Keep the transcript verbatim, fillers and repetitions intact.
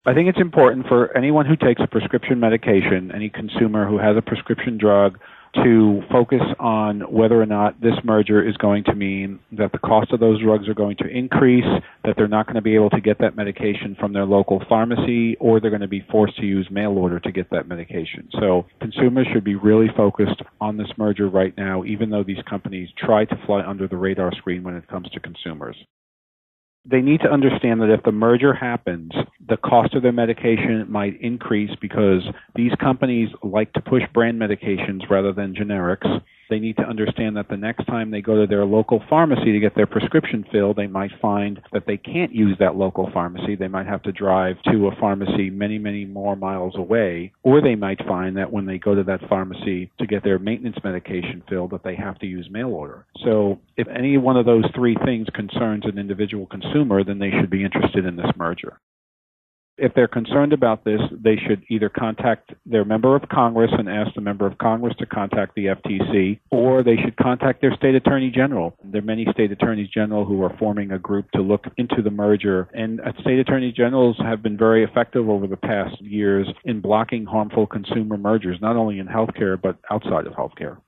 I think it's important for anyone who takes a prescription medication, any consumer who has a prescription drug, to focus on whether or not this merger is going to mean that the cost of those drugs are going to increase, that they're not going to be able to get that medication from their local pharmacy, or they're going to be forced to use mail order to get that medication. So consumers should be really focused on this merger right now, even though these companies try to fly under the radar screen when it comes to consumers. They need to understand that if the merger happens, the cost of their medication might increase because these companies like to push brand medications rather than generics. They need to understand that the next time they go to their local pharmacy to get their prescription filled, they might find that they can't use that local pharmacy. They might have to drive to a pharmacy many, many more miles away, or they might find that when they go to that pharmacy to get their maintenance medication filled, that they have to use mail order. So if any one of those three things concerns an individual consumer, then they should be interested in this merger. If they're concerned about this, they should either contact their member of Congress and ask the member of Congress to contact the F T C, or they should contact their state attorney general. There are many state attorneys general who are forming a group to look into the merger, and state attorney generals have been very effective over the past years in blocking harmful consumer mergers, not only in healthcare but outside of healthcare.